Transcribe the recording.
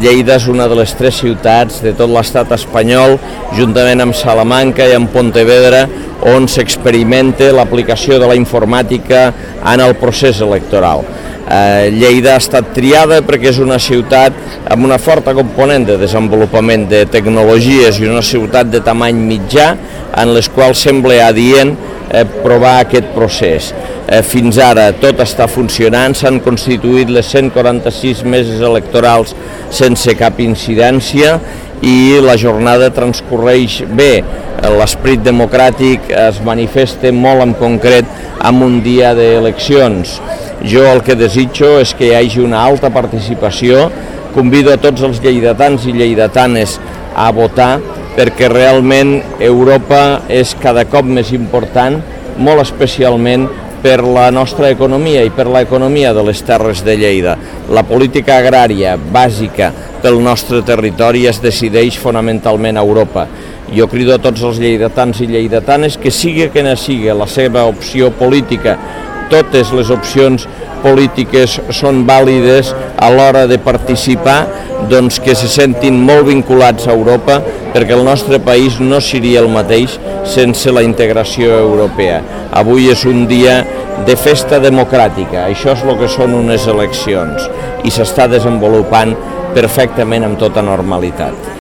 Lleida és una de les 3 ciutats de tot l'estat espanyol, juntament amb Salamanca i amb Pontevedra, on s'experimenta l'aplicació de la informàtica en el procés electoral. Lleida ha estat triada perquè és una ciutat amb una forta component de desenvolupament de tecnologies i una ciutat de tamany mitjà en les quals sembla adient provar aquest procés. Fins ara tot està funcionant, s'han constituït les 146 meses electorals sense cap incidència i la jornada transcorreix bé. L'esperit democràtic es manifesta molt en concret en un dia d'eleccions. Jo el que desitjo és que hi hagi una alta participació, convido a tots els lleidatans i lleidatanes a votar perquè realment Europa és cada cop més important, molt especialment per la nostra economia i per l'economia de les terres de Lleida. La política agrària bàsica del nostre territori es decideix fonamentalment a Europa. Jo crido a tots els lleidatans i lleidatanes que sigui quina sigui la seva opció política, totes les opcions polítiques són vàlides a l'hora de participar, doncs que se sentin molt vinculats a Europa, perquè el nostre país no seria el mateix sense la integració europea. Avui és un dia de festa democràtica, això és el que són unes eleccions, i s'està desenvolupant perfectament amb tota normalitat.